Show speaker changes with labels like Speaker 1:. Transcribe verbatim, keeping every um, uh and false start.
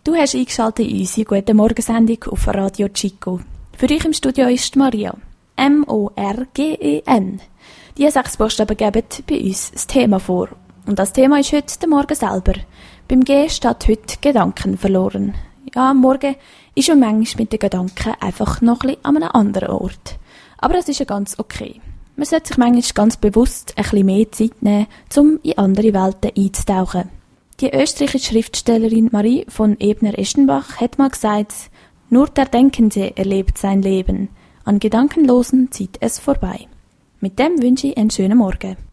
Speaker 1: Du hast eingeschaltet in unsere «Guten Morgen»-Sendung auf Radio Chico. Für dich im Studio ist Maria. M O R G E N. Diese sechs Buchstaben geben bei uns das Thema vor. Und das Thema ist heute der Morgen selber. Beim G steht heute Gedanken verloren. Ja, am Morgen ist man manchmal mit den Gedanken einfach noch ein bisschen an einem anderen Ort. Aber das ist ja ganz okay. Man sollte sich manchmal ganz bewusst ein bisschen mehr Zeit nehmen, um in andere Welten einzutauchen. Die österreichische Schriftstellerin Marie von Ebner-Eschenbach hat mal gesagt, nur der Denkende erlebt sein Leben, an Gedankenlosen zieht es vorbei. Mit dem wünsche ich einen schönen Morgen.